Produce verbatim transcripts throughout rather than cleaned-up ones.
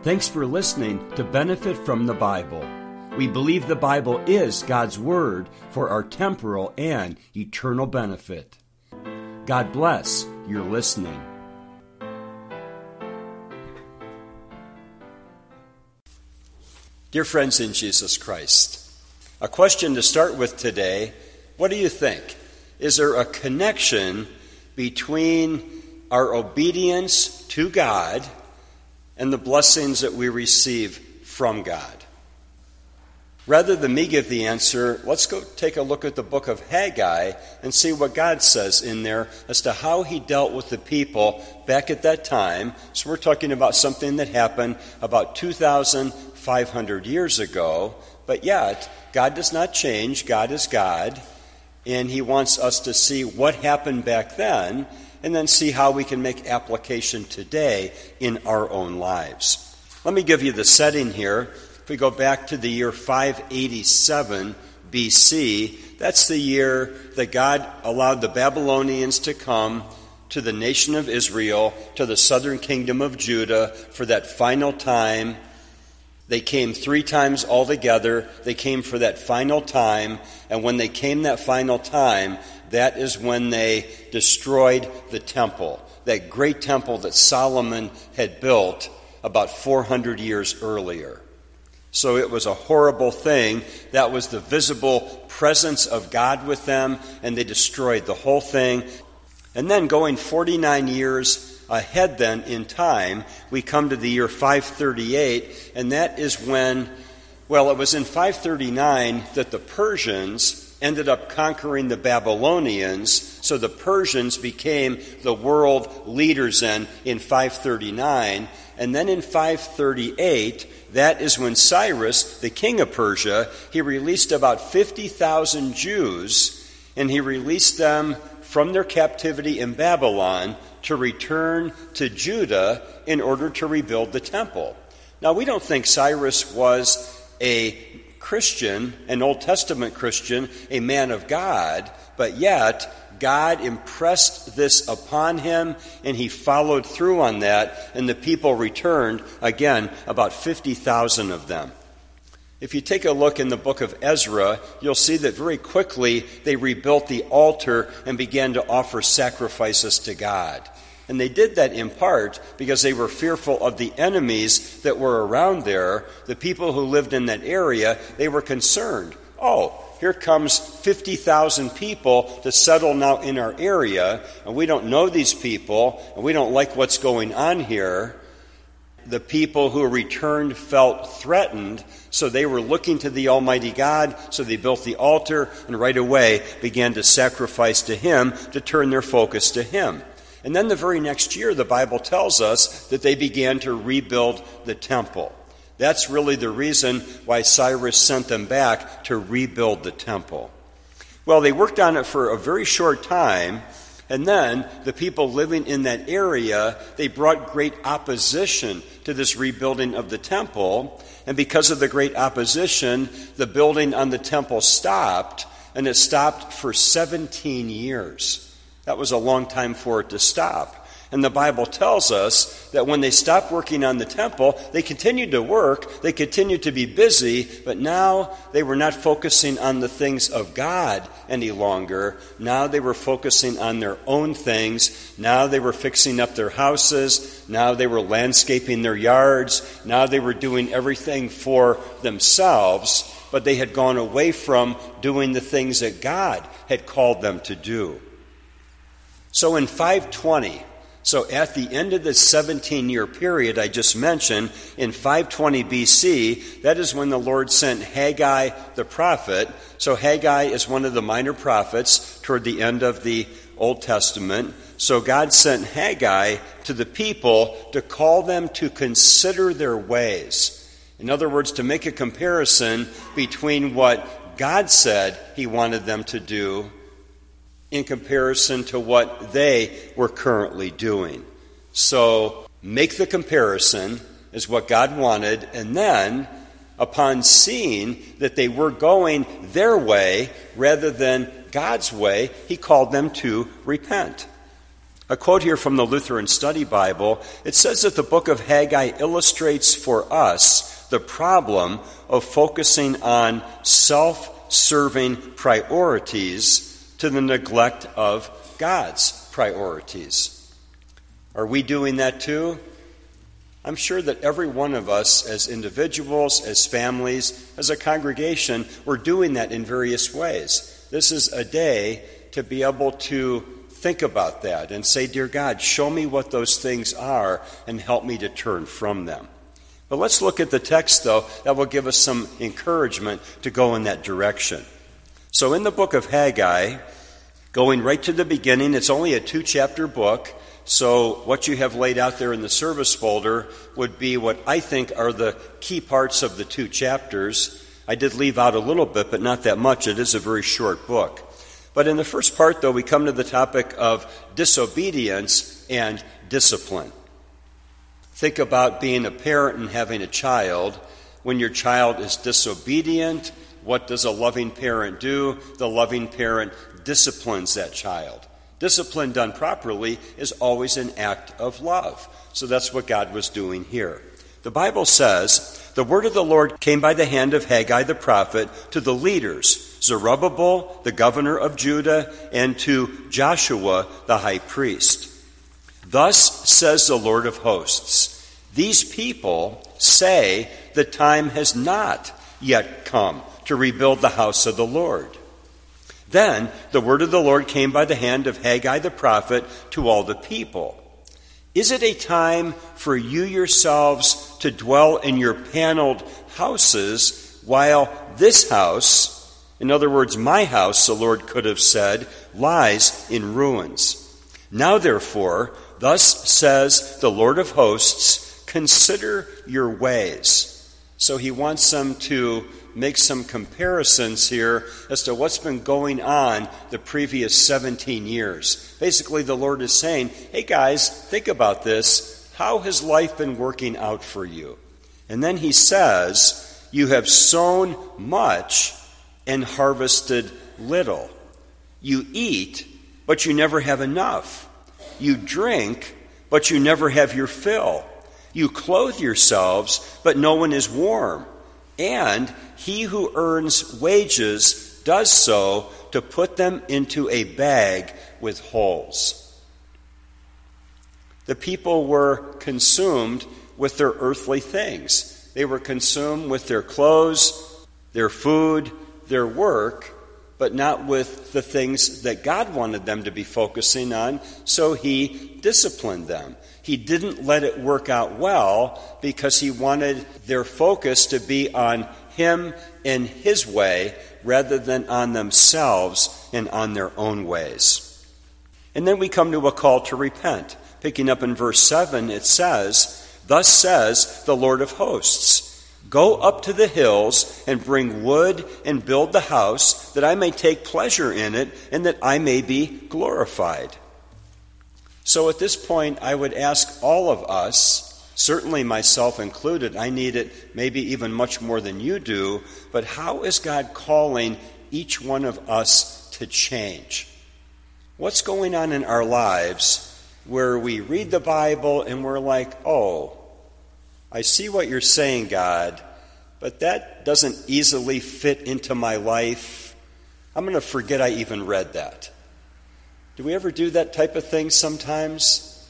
Thanks for listening to Benefit from the Bible. We believe the Bible is God's Word for our temporal and eternal benefit. God bless your listening. Dear friends in Jesus Christ, a question to start with today. What do you think? Is there a connection between our obedience to God and the blessings that we receive from God? Rather than me give the answer, let's go take a look at the book of Haggai and see what God says in there as to how he dealt with the people back at that time. So we're talking about something that happened about two thousand five hundred years ago, but yet God does not change. God is God, and he wants us to see what happened back then and then see how we can make application today in our own lives. Let me give you the setting here. If we go back to the year five eighty-seven B C, that's the year that God allowed the Babylonians to come to the nation of Israel, to the southern kingdom of Judah for that final time. They came three times altogether. They came for that final time. And when they came that final time, that is when they destroyed the temple, that great temple that Solomon had built about four hundred years earlier. So it was a horrible thing. That was the visible presence of God with them, and they destroyed the whole thing. And then going forty-nine years ahead then in time, we come to the year five thirty-eight, and that is when, well, it was in five thirty-nine that the Persians ended up conquering the Babylonians, so the Persians became the world leaders then in five thirty-nine. And then in five thirty-eight, that is when Cyrus, the king of Persia, he released about fifty thousand Jews, and he released them from their captivity in Babylon to return to Judah in order to rebuild the temple. Now, we don't think Cyrus was a Christian, an Old Testament Christian, a man of God, but yet God impressed this upon him, and he followed through on that, and the people returned, again, about fifty thousand of them. If you take a look in the book of Ezra, you'll see that very quickly they rebuilt the altar and began to offer sacrifices to God. And they did that in part because they were fearful of the enemies that were around there. The people who lived in that area, they were concerned. Oh, here comes fifty thousand people to settle now in our area, and we don't know these people, and we don't like what's going on here. The people who returned felt threatened, so they were looking to the Almighty God, so they built the altar and right away began to sacrifice to him, to turn their focus to him. And then the very next year, the Bible tells us that they began to rebuild the temple. That's really the reason why Cyrus sent them back to rebuild the temple. Well, they worked on it for a very short time, and then the people living in that area, they brought great opposition to this rebuilding of the temple. And because of the great opposition, the building on the temple stopped, and it stopped for seventeen years. That was a long time for it to stop. And the Bible tells us that when they stopped working on the temple, they continued to work, they continued to be busy, but now they were not focusing on the things of God any longer. Now they were focusing on their own things. Now they were fixing up their houses. Now they were landscaping their yards. Now they were doing everything for themselves, but they had gone away from doing the things that God had called them to do. So in five twenty, so at the end of this seventeen-year period I just mentioned, in five twenty B C, that is when the Lord sent Haggai the prophet. So Haggai is one of the minor prophets toward the end of the Old Testament. So God sent Haggai to the people to call them to consider their ways. In other words, to make a comparison between what God said he wanted them to do in comparison to what they were currently doing. So make the comparison is what God wanted, and then upon seeing that they were going their way rather than God's way, he called them to repent. A quote here from the Lutheran Study Bible, it says that the book of Haggai illustrates for us the problem of focusing on self-serving priorities to the neglect of God's priorities. Are we doing that too? I'm sure that every one of us as individuals, as families, as a congregation, we're doing that in various ways. This is a day to be able to think about that and say, dear God, show me what those things are and help me to turn from them. But let's look at the text, though, that will give us some encouragement to go in that direction. So in the book of Haggai, going right to the beginning, it's only a two-chapter book, so what you have laid out there in the service folder would be what I think are the key parts of the two chapters. I did leave out a little bit, but not that much. It is a very short book. But in the first part, though, we come to the topic of disobedience and discipline. Think about being a parent and having a child. When your child is disobedient, what does a loving parent do? The loving parent disciplines that child. Discipline done properly is always an act of love. So that's what God was doing here. The Bible says, the word of the Lord came by the hand of Haggai the prophet to the leaders, Zerubbabel, the governor of Judah, and to Joshua, the high priest. Thus says the Lord of hosts, these people say the time has not yet come to rebuild the house of the Lord. Then the word of the Lord came by the hand of Haggai the prophet to all the people. Is it a time for you yourselves to dwell in your paneled houses while this house, in other words, my house, the Lord could have said, lies in ruins? Now therefore, thus says the Lord of hosts, consider your ways. So he wants them to make some comparisons here as to what's been going on the previous seventeen years. Basically, the Lord is saying, hey guys, think about this. How has life been working out for you? And then he says, you have sown much and harvested little. You eat, but you never have enough. You drink, but you never have your fill. You clothe yourselves, but no one is warm. And he who earns wages does so to put them into a bag with holes. The people were consumed with their earthly things. They were consumed with their clothes, their food, their work, but not with the things that God wanted them to be focusing on, so he disciplined them. He didn't let it work out well because he wanted their focus to be on him and his way rather than on themselves and on their own ways. And then we come to a call to repent. Picking up in verse seven, it says, thus says the Lord of hosts, go up to the hills and bring wood and build the house that I may take pleasure in it and that I may be glorified. So at this point, I would ask all of us, certainly myself included, I need it maybe even much more than you do, but how is God calling each one of us to change? What's going on in our lives where we read the Bible and we're like, oh, I see what you're saying, God, but that doesn't easily fit into my life. I'm going to forget I even read that. Do we ever do that type of thing sometimes?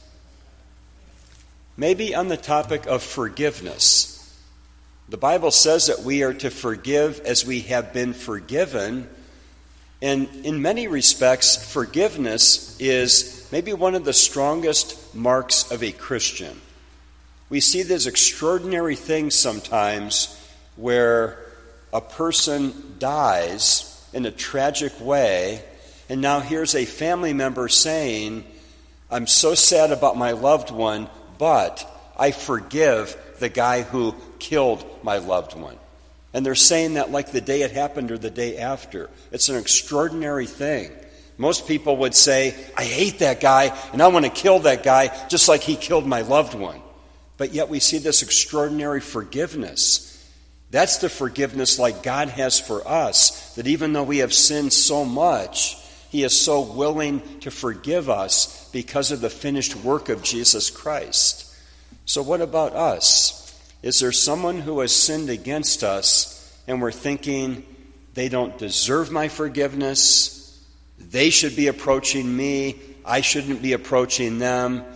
Maybe on the topic of forgiveness. The Bible says that we are to forgive as we have been forgiven. And in many respects, forgiveness is maybe one of the strongest marks of a Christian. We see these extraordinary things sometimes where a person dies in a tragic way, and now here's a family member saying, I'm so sad about my loved one, but I forgive the guy who killed my loved one. And they're saying that like the day it happened or the day after. It's an extraordinary thing. Most people would say, I hate that guy and I want to kill that guy just like he killed my loved one. But yet we see this extraordinary forgiveness. That's the forgiveness like God has for us, that even though we have sinned so much, He is so willing to forgive us because of the finished work of Jesus Christ. So what about us? Is there someone who has sinned against us and we're thinking, they don't deserve my forgiveness, they should be approaching me, I shouldn't be approaching them,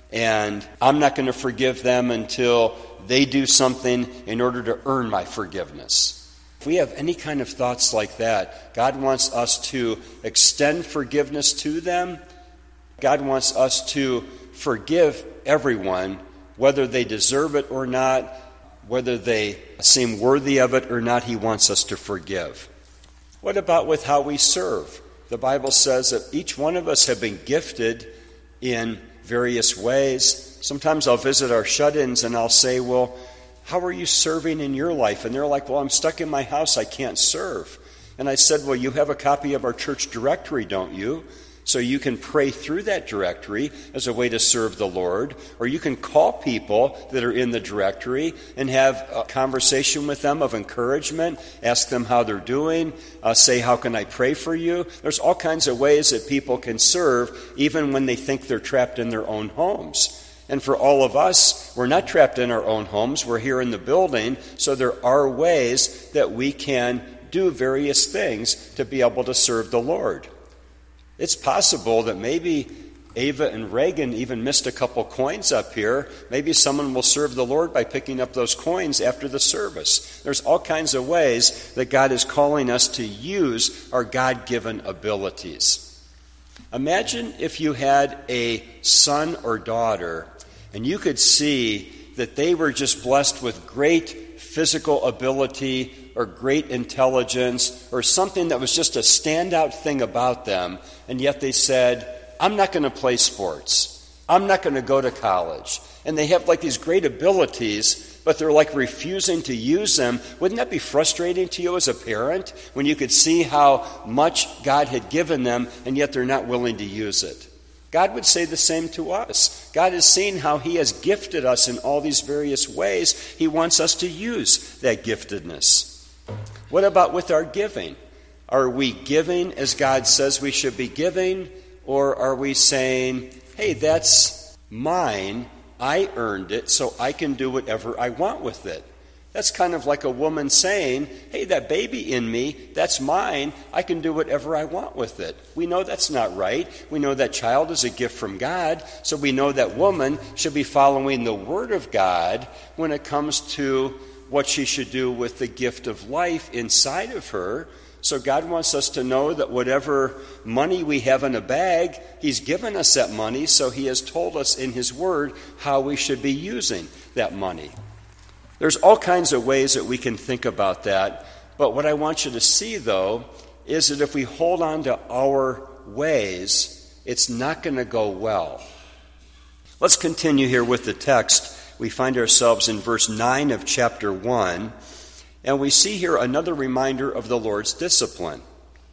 and I'm not going to forgive them until they do something in order to earn my forgiveness? If we have any kind of thoughts like that, God wants us to extend forgiveness to them. God wants us to forgive everyone, whether they deserve it or not, whether they seem worthy of it or not. He wants us to forgive. What about with how we serve? The Bible says that each one of us have been gifted in various ways. Sometimes I'll visit our shut-ins and I'll say, well, how are you serving in your life? And they're like, well, I'm stuck in my house, I can't serve. And I said, well, you have a copy of our church directory, don't you? So you can pray through that directory as a way to serve the Lord, or you can call people that are in the directory and have a conversation with them of encouragement, ask them how they're doing, uh, say, how can I pray for you? There's all kinds of ways that people can serve even when they think they're trapped in their own homes. And for all of us, we're not trapped in our own homes, we're here in the building, so there are ways that we can do various things to be able to serve the Lord. It's possible that maybe Ava and Reagan even missed a couple coins up here. Maybe someone will serve the Lord by picking up those coins after the service. There's all kinds of ways that God is calling us to use our God-given abilities. Imagine if you had a son or daughter and you could see that they were just blessed with great physical ability or great intelligence or something that was just a standout thing about them, and yet they said, I'm not going to play sports. I'm not going to go to college. And they have like these great abilities, but they're like refusing to use them. Wouldn't that be frustrating to you as a parent when you could see how much God had given them and yet they're not willing to use it? God would say the same to us. God has seen how He has gifted us in all these various ways. He wants us to use that giftedness. What about with our giving? Are we giving as God says we should be giving? Or are we saying, hey, that's mine, I earned it, so I can do whatever I want with it? That's kind of like a woman saying, hey, that baby in me, that's mine, I can do whatever I want with it. We know that's not right. We know that child is a gift from God, so we know that woman should be following the Word of God when it comes to what she should do with the gift of life inside of her. So God wants us to know that whatever money we have in a bag, He's given us that money, so He has told us in His Word how we should be using that money. There's all kinds of ways that we can think about that, but what I want you to see, though, is that if we hold on to our ways, it's not going to go well. Let's continue here with the text. We find ourselves in verse nine of chapter one, and we see here another reminder of the Lord's discipline.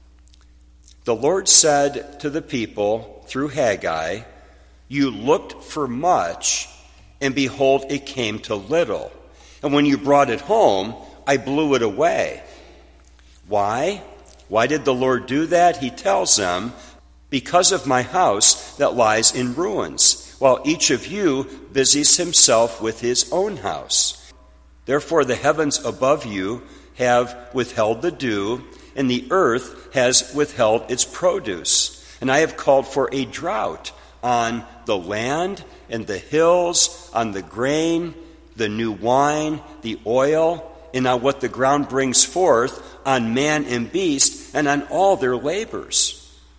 The Lord said to the people through Haggai, you looked for much, and behold, it came to little. And when you brought it home, I blew it away. Why? Why did the Lord do that? He tells them, because of my house that lies in ruins, while each of you busies himself with his own house. Therefore the heavens above you have withheld the dew, and the earth has withheld its produce. And I have called for a drought on the land and the hills, on the grain, the new wine, the oil, and on what the ground brings forth, on man and beast, and on all their labors.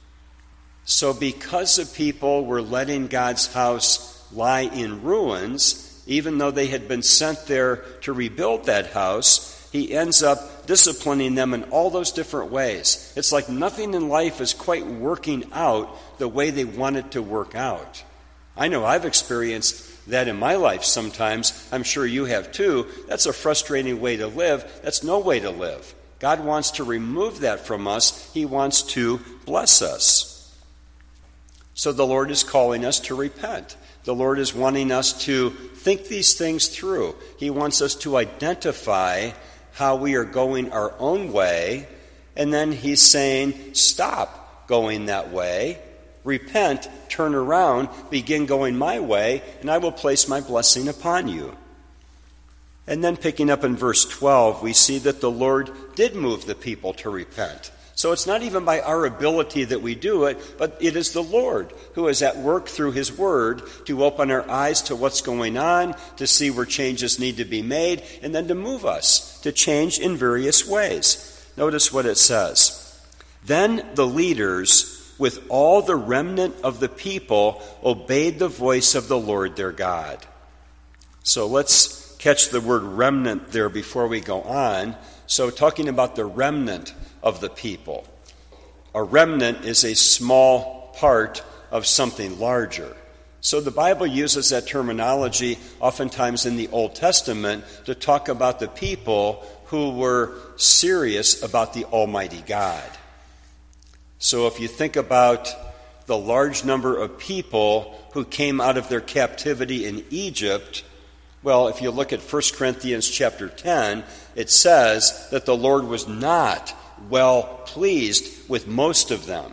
So because the people were letting God's house lie in ruins, even though they had been sent there to rebuild that house, He ends up disciplining them in all those different ways. It's like nothing in life is quite working out the way they want it to work out. I know I've experienced that in my life sometimes. I'm sure you have too. That's a frustrating way to live. That's no way to live. God wants to remove that from us. He wants to bless us. So the Lord is calling us to repent. The Lord is wanting us to think these things through. He wants us to identify how we are going our own way, and then He's saying, stop. going that way. Repent, turn around, begin going my way, and I will place my blessing upon you. And then picking up in verse twelve, we see that the Lord did move the people to repent. So it's not even by our ability that we do it, but it is the Lord who is at work through his word to open our eyes to what's going on, to see where changes need to be made, and then to move us to change in various ways. Notice what it says. Then the leaders, with all the remnant of the people, obeyed the voice of the Lord their God. So let's catch the word remnant there before we go on. So talking about the remnant of the people. A remnant is a small part of something larger. So the Bible uses that terminology oftentimes in the Old Testament to talk about the people who were serious about the Almighty God. So if you think about the large number of people who came out of their captivity in Egypt, well, if you look at First Corinthians chapter ten, it says that the Lord was not well pleased with most of them.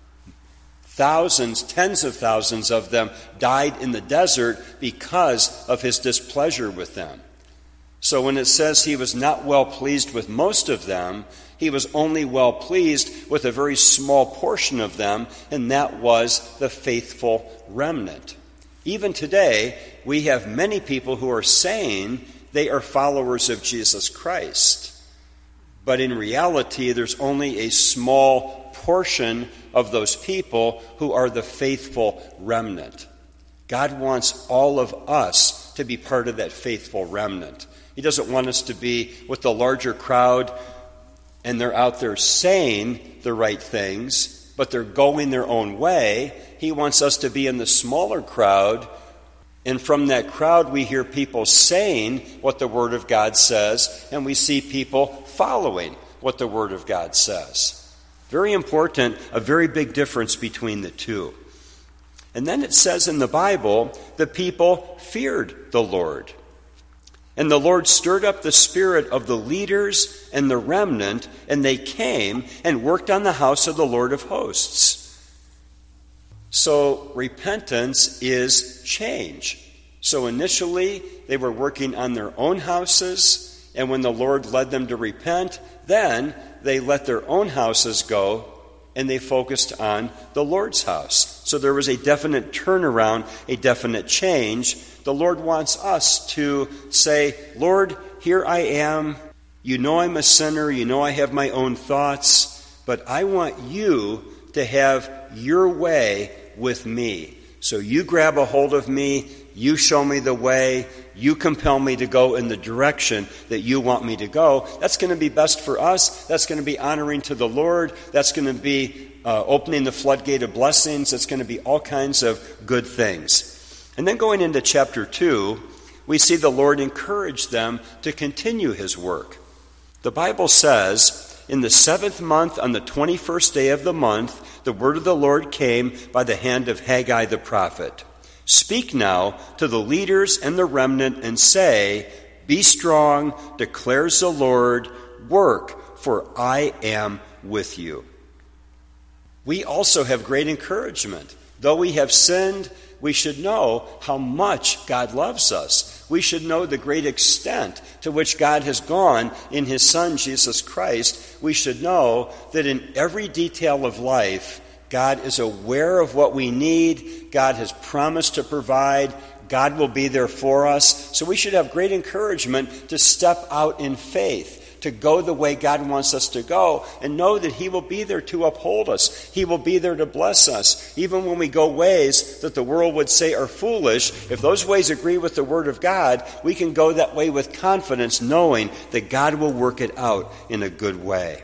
Thousands, tens of thousands of them died in the desert because of his displeasure with them. So when it says he was not well pleased with most of them, he was only well pleased with a very small portion of them, and that was the faithful remnant. Even today, we have many people who are saying they are followers of Jesus Christ. But in reality, there's only a small portion of those people who are the faithful remnant. God wants all of us to be part of that faithful remnant. He doesn't want us to be with the larger crowd and they're out there saying the right things, but they're going their own way. He wants us to be in the smaller crowd, and from that crowd we hear people saying what the Word of God says, and we see people following what the Word of God says. Very important, a very big difference between the two. And then it says in the Bible, the people feared the Lord. And the Lord stirred up the spirit of the leaders and the remnant, and they came and worked on the house of the Lord of hosts. So repentance is change. So initially they were working on their own houses, and when the Lord led them to repent, then they let their own houses go and they focused on the Lord's house. So there was a definite turnaround, a definite change. The Lord wants us to say, Lord, here I am. You know I'm a sinner. You know I have my own thoughts. But I want you to have your way with me. So you grab a hold of me. You show me the way. You compel me to go in the direction that you want me to go. That's going to be best for us. That's going to be honoring to the Lord. That's going to be uh, opening the floodgate of blessings. It's going to be all kinds of good things. And then going into chapter two, we see the Lord encourage them to continue his work. The Bible says, in the seventh month, on the twenty-first day of the month, the word of the Lord came by the hand of Haggai the prophet. Speak now to the leaders and the remnant and say, be strong, declares the Lord, work, for I am with you. We also have great encouragement. Though we have sinned, we should know how much God loves us. We should know the great extent to which God has gone in his Son, Jesus Christ. We should know that in every detail of life, God is aware of what we need. God has promised to provide. God will be there for us. So we should have great encouragement to step out in faith, to go the way God wants us to go, and know that he will be there to uphold us. He will be there to bless us. Even when we go ways that the world would say are foolish, if those ways agree with the Word of God, we can go that way with confidence, knowing that God will work it out in a good way.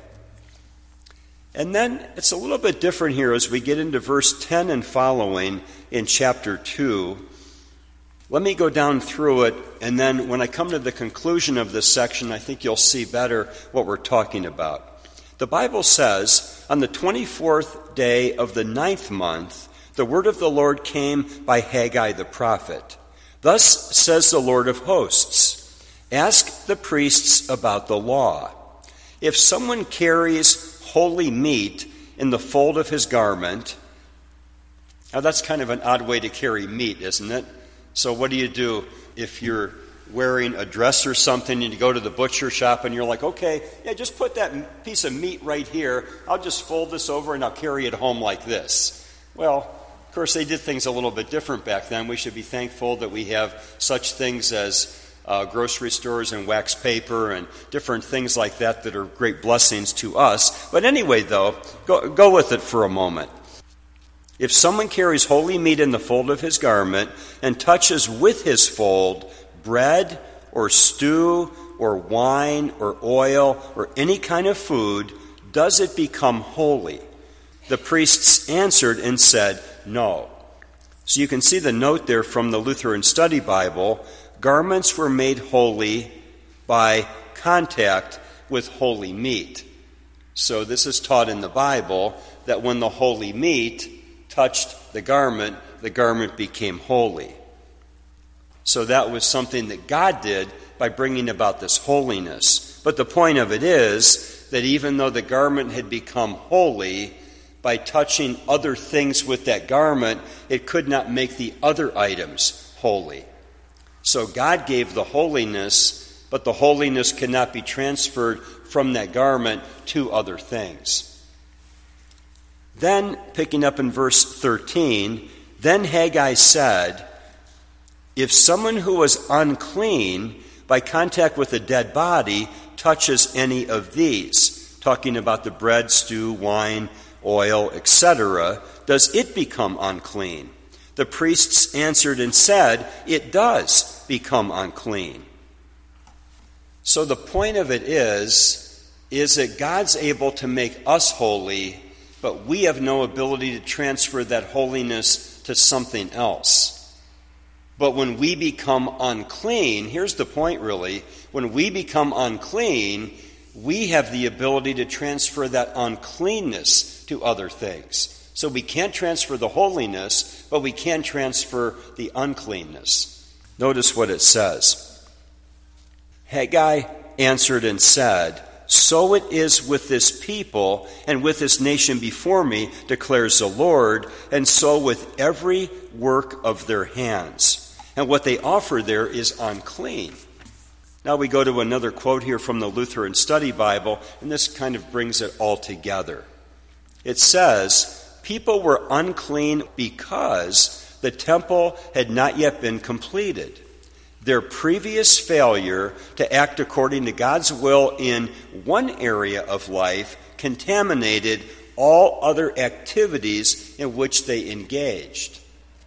And then it's a little bit different here as we get into verse ten and following in chapter two. Let me go down through it, and then when I come to the conclusion of this section, I think you'll see better what we're talking about. The Bible says, on the twenty-fourth day of the ninth month, the word of the Lord came by Haggai the prophet. Thus says the Lord of hosts, ask the priests about the law. If someone carries holy meat in the fold of his garment. Now that's kind of an odd way to carry meat, isn't it? So what do you do if you're wearing a dress or something and you go to the butcher shop and you're like, okay, yeah, just put that piece of meat right here. I'll just fold this over and I'll carry it home like this. Well, of course, they did things a little bit different back then. We should be thankful that we have such things as uh, grocery stores and wax paper and different things like that that are great blessings to us. But anyway, though, go, go with it for a moment. If someone carries holy meat in the fold of his garment and touches with his fold bread or stew or wine or oil or any kind of food, does it become holy? The priests answered and said, no. So you can see the note there from the Lutheran Study Bible. Garments were made holy by contact with holy meat. So this is taught in the Bible that when the holy meat touched the garment, the garment became holy. So that was something that God did by bringing about this holiness. But the point of it is that even though the garment had become holy, by touching other things with that garment, it could not make the other items holy. So God gave the holiness, but the holiness cannot be transferred from that garment to other things. Then, picking up in verse thirteen, then Haggai said, if someone who was unclean by contact with a dead body touches any of these, talking about the bread, stew, wine, oil, et cetera, does it become unclean? The priests answered and said, it does become unclean. So the point of it is, is that God's able to make us holy, but we have no ability to transfer that holiness to something else. But when we become unclean, here's the point really, when we become unclean, we have the ability to transfer that uncleanness to other things. So we can't transfer the holiness, but we can transfer the uncleanness. Notice what it says. Haggai answered and said, so it is with this people and with this nation before me, declares the Lord, and so with every work of their hands. And what they offer there is unclean. Now we go to another quote here from the Lutheran Study Bible, and this kind of brings it all together. It says, people were unclean because the temple had not yet been completed. Their previous failure to act according to God's will in one area of life contaminated all other activities in which they engaged.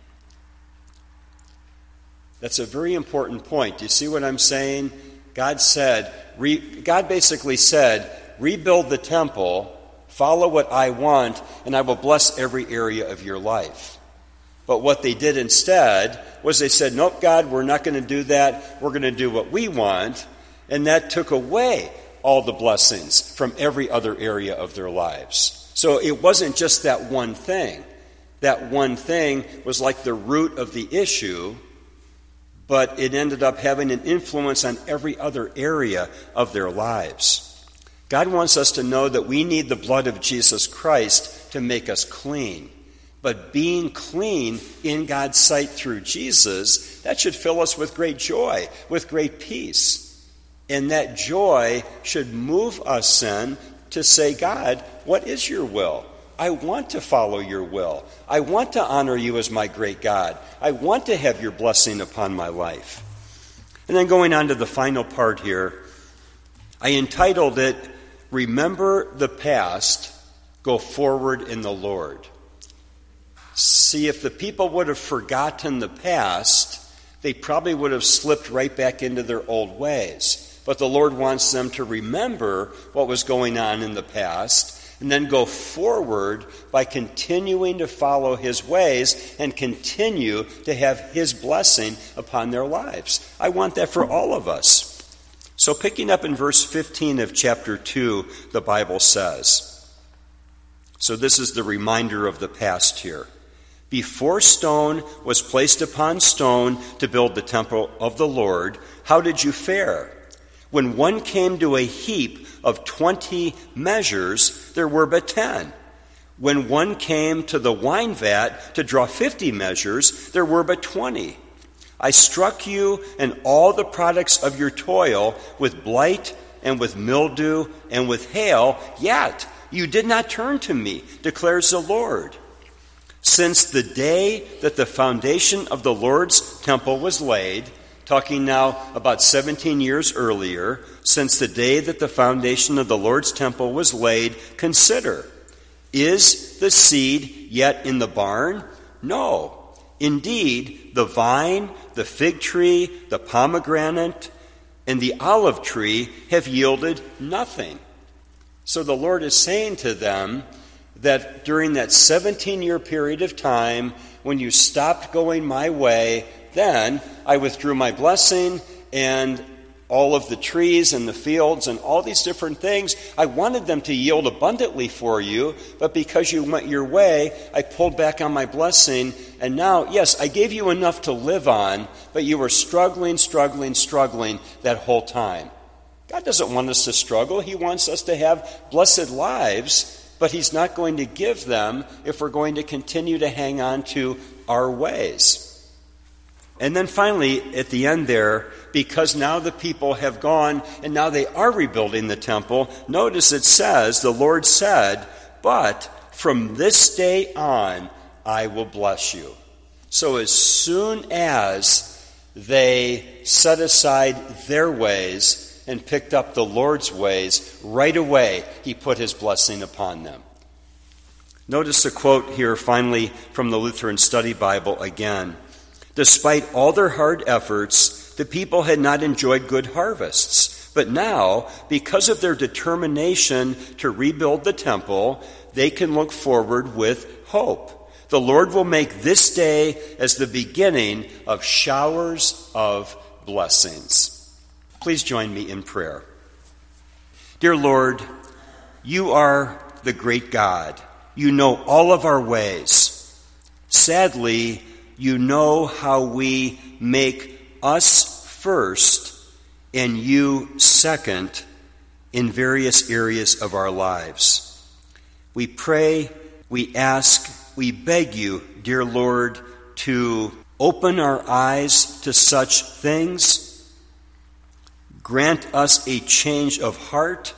That's a very important point. Do you see what I'm saying? God said, re, God basically said, rebuild the temple, follow what I want, and I will bless every area of your life. But what they did instead was they said, nope, God, we're not going to do that. We're going to do what we want. And that took away all the blessings from every other area of their lives. So it wasn't just that one thing. That one thing was like the root of the issue, but it ended up having an influence on every other area of their lives. God wants us to know that we need the blood of Jesus Christ to make us clean. But being clean in God's sight through Jesus, that should fill us with great joy, with great peace. And that joy should move us then to say, God, what is your will? I want to follow your will. I want to honor you as my great God. I want to have your blessing upon my life. And then going on to the final part here, I entitled it, Remember the Past, Go Forward in the Lord. See, if the people would have forgotten the past, they probably would have slipped right back into their old ways. But the Lord wants them to remember what was going on in the past and then go forward by continuing to follow his ways and continue to have his blessing upon their lives. I want that for all of us. So picking up in verse fifteen of chapter two, the Bible says, so this is the reminder of the past here. Before stone was placed upon stone to build the temple of the Lord, how did you fare? When one came to a heap of twenty measures, there were but ten. When one came to the wine vat to draw fifty measures, there were but twenty. I struck you and all the products of your toil with blight and with mildew and with hail, yet you did not turn to me, declares the Lord. Since the day that the foundation of the Lord's temple was laid, talking now about seventeen years earlier, since the day that the foundation of the Lord's temple was laid, consider, is the seed yet in the barn? No. Indeed, the vine, the fig tree, the pomegranate, and the olive tree have yielded nothing. So the Lord is saying to them that during that seventeen-year period of time, when you stopped going my way, then I withdrew my blessing, and all of the trees and the fields and all these different things, I wanted them to yield abundantly for you, but because you went your way, I pulled back on my blessing, and now, yes, I gave you enough to live on, but you were struggling, struggling, struggling that whole time. God doesn't want us to struggle. He wants us to have blessed lives, but He's not going to give them if we're going to continue to hang on to our ways. And then finally, at the end there, because now the people have gone and now they are rebuilding the temple, notice it says, the Lord said, but from this day on, I will bless you. So as soon as they set aside their ways and picked up the Lord's ways, right away He put His blessing upon them. Notice the quote here finally from the Lutheran Study Bible again. Despite all their hard efforts, the people had not enjoyed good harvests. But now, because of their determination to rebuild the temple, they can look forward with hope. The Lord will make this day as the beginning of showers of blessings. Please join me in prayer. Dear Lord, You are the great God. You know all of our ways. Sadly, You know how we make us first and You second in various areas of our lives. We pray, we ask, we beg You, dear Lord, to open our eyes to such things. Grant us a change of heart.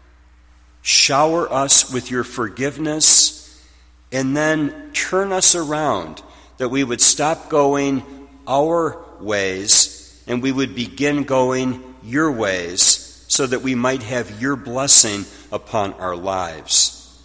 Shower us with Your forgiveness, and then turn us around, that we would stop going our ways and we would begin going Your ways, so that we might have Your blessing upon our lives.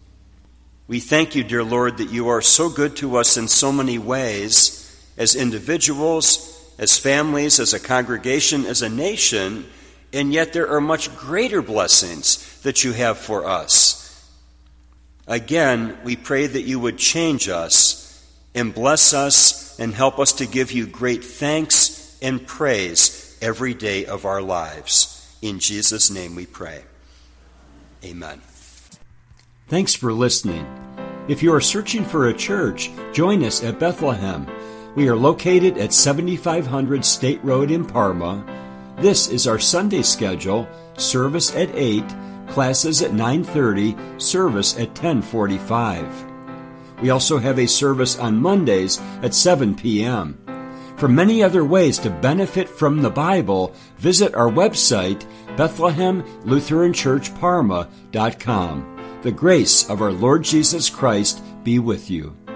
We thank You, dear Lord, that You are so good to us in so many ways, as individuals, as families, as a congregation, as a nation, and yet there are much greater blessings that You have for us. Again, we pray that You would change us and bless us and help us to give You great thanks and praise every day of our lives. In Jesus' name we pray. Amen. Thanks for listening. If you are searching for a church, join us at Bethlehem. We are located at seventy-five hundred State Road in Parma. This is our Sunday schedule: service at eight, classes at nine thirty, service at ten forty-five. We also have a service on Mondays at seven p.m. For many other ways to benefit from the Bible, visit our website, Bethlehem Lutheran Church Parma dot com. The grace of our Lord Jesus Christ be with you.